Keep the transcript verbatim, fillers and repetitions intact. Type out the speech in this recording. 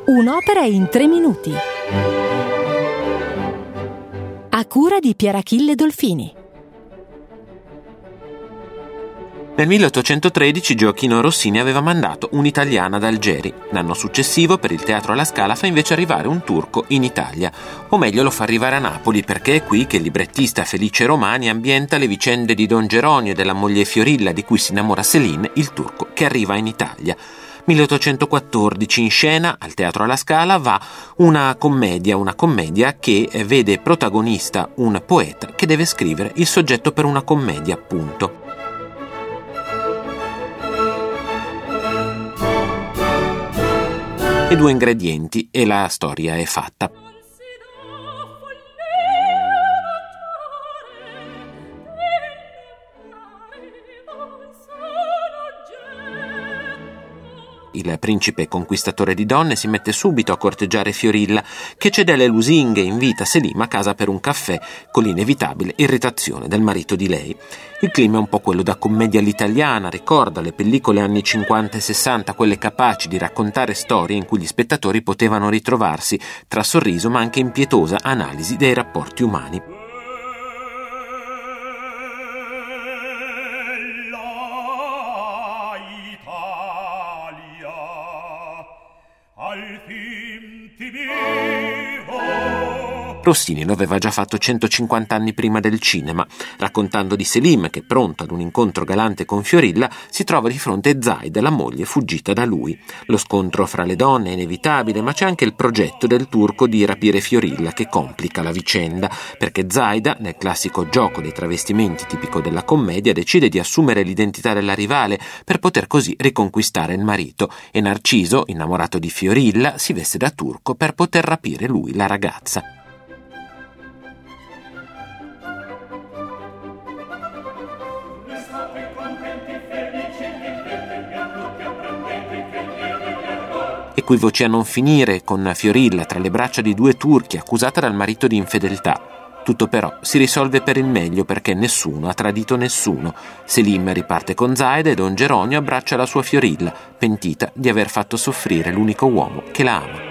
Un'opera in tre minuti. A cura di Pierachille Dolfini. Nel milleottocentotredici Gioachino Rossini aveva mandato un'italiana ad Algeri. L'anno successivo, per il Teatro alla Scala, fa invece arrivare un turco in Italia. O meglio, lo fa arrivare a Napoli, perché è qui che il librettista Felice Romani ambienta le vicende di Don Geronio e della moglie Fiorilla, di cui si innamora Céline, il turco che arriva in Italia. milleottocentoquattordici, in scena al Teatro alla Scala va una commedia, una commedia che vede protagonista un poeta che deve scrivere il soggetto per una commedia, appunto. E due ingredienti e la storia è fatta. Il principe conquistatore di donne si mette subito a corteggiare Fiorilla, che cede alle lusinghe e invita Selim a casa per un caffè, con l'inevitabile irritazione del marito di lei. Il clima è un po' quello da commedia all'italiana, ricorda le pellicole anni cinquanta e sessanta, quelle capaci di raccontare storie in cui gli spettatori potevano ritrovarsi tra sorriso ma anche impietosa analisi dei rapporti umani. Rossini lo aveva già fatto centocinquanta anni prima del cinema, raccontando di Selim che, pronto ad un incontro galante con Fiorilla, si trova di fronte a Zaida, la moglie fuggita da lui. Lo scontro fra le donne è inevitabile, ma c'è anche il progetto del turco di rapire Fiorilla che complica la vicenda, perché Zaida, nel classico gioco dei travestimenti tipico della commedia, decide di assumere l'identità della rivale per poter così riconquistare il marito, e Narciso, innamorato di Fiorilla, si veste da turco per poter rapire lui la ragazza. Equivoci a non finire, con Fiorilla tra le braccia di due turchi accusata dal marito di infedeltà. Tutto però si risolve per il meglio, perché nessuno ha tradito nessuno. Selim riparte con Zaida e Don Geronio abbraccia la sua Fiorilla, pentita di aver fatto soffrire l'unico uomo che la ama.